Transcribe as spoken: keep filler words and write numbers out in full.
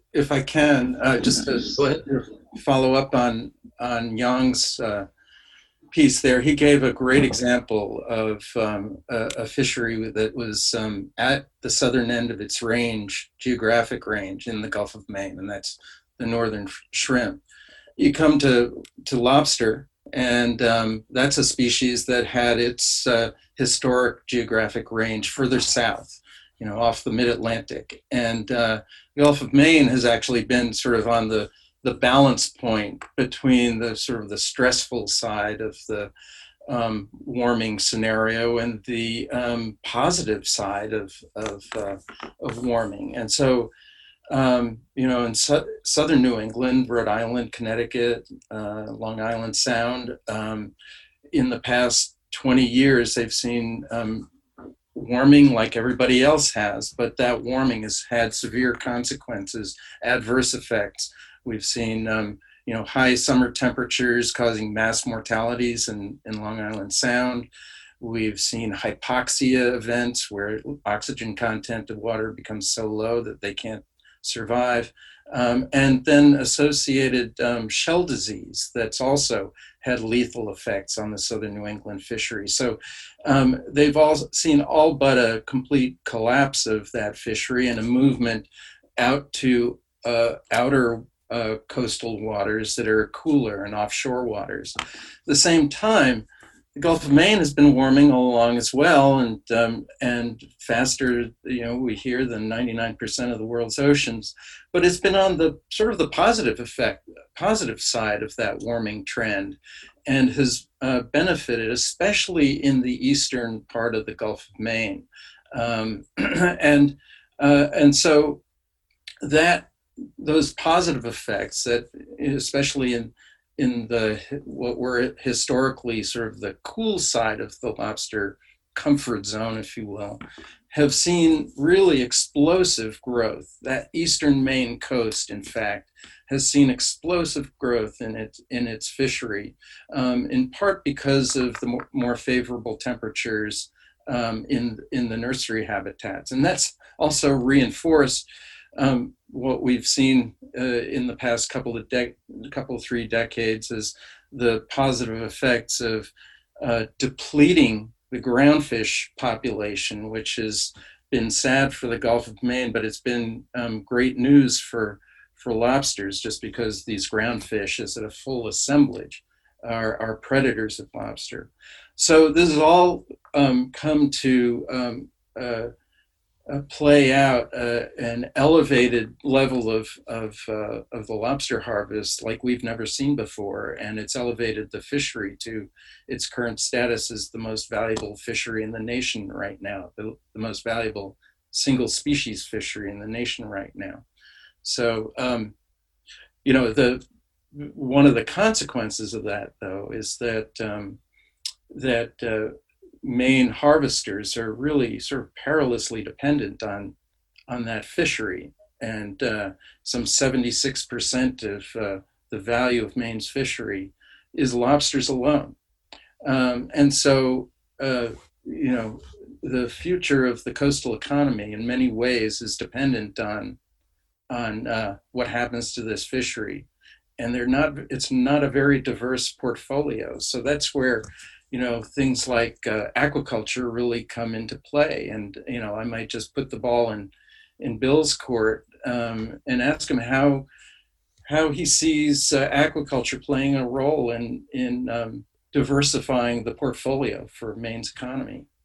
if I can, uh, just to follow up on on Yang's uh, piece there, he gave a great example of um, a, a fishery that was um, at the southern end of its range, geographic range in the Gulf of Maine, and that's the northern shrimp. You come to to lobster, and um, that's a species that had its uh, historic geographic range further south, you know, off the mid-Atlantic. And uh, the Gulf of Maine has actually been sort of on the the balance point between the sort of the stressful side of the um, warming scenario and the um, positive side of of, uh, of warming. And so um, you know, in su- southern New England, Rhode Island, Connecticut, uh, Long Island Sound, um, in the past twenty years, they've seen um, warming like everybody else has, but that warming has had severe consequences, adverse effects. We've seen, um, you know, high summer temperatures causing mass mortalities in, in Long Island Sound. We've seen hypoxia events where oxygen content of water becomes so low that they can't survive. Um, and then associated um, shell disease that's also had lethal effects on the southern New England fishery. So um, they've all seen all but a complete collapse of that fishery and a movement out to uh, outer uh, coastal waters that are cooler and offshore waters. At the same time, the Gulf of Maine has been warming all along as well, and um, and faster, you know, we hear than ninety-nine percent of the world's oceans. But it's been on the sort of the positive effect, positive side of that warming trend, and has uh, benefited, especially in the eastern part of the Gulf of Maine, um, and uh, and so that those positive effects that, especially in in the what were historically sort of the cool side of the lobster comfort zone, if you will, have seen really explosive growth. That eastern Maine coast, in fact, has seen explosive growth in its in its fishery, um, in part because of the more, more favorable temperatures um, in in the nursery habitats, and that's also reinforced um, what we've seen uh, in the past couple of de- couple three decades is the positive effects of uh, depleting the groundfish population, which has been sad for the Gulf of Maine, but it's been um, great news for for lobsters, just because these groundfish, as a full assemblage, are, are predators of lobster. So this has all um, come to um, uh, uh, play out uh, an elevated level of of, uh, of the lobster harvest like we've never seen before, and it's elevated the fishery to its current status as the most valuable fishery in the nation right now, the, the most valuable single species fishery in the nation right now. So, um, you know, the one of the consequences of that, though, is that um, that uh, Maine harvesters are really sort of perilously dependent on on that fishery, and uh, some seventy-six percent of uh, the value of Maine's fishery is lobsters alone. Um, and so, uh, you know, the future of the coastal economy in many ways is dependent on on uh, what happens to this fishery. And they're not, it's not a very diverse portfolio. So that's where, you know, things like uh, aquaculture really come into play. And, you know, I might just put the ball in, in Bill's court um, and ask him how, how he sees uh, aquaculture playing a role in, in um, diversifying the portfolio for Maine's economy.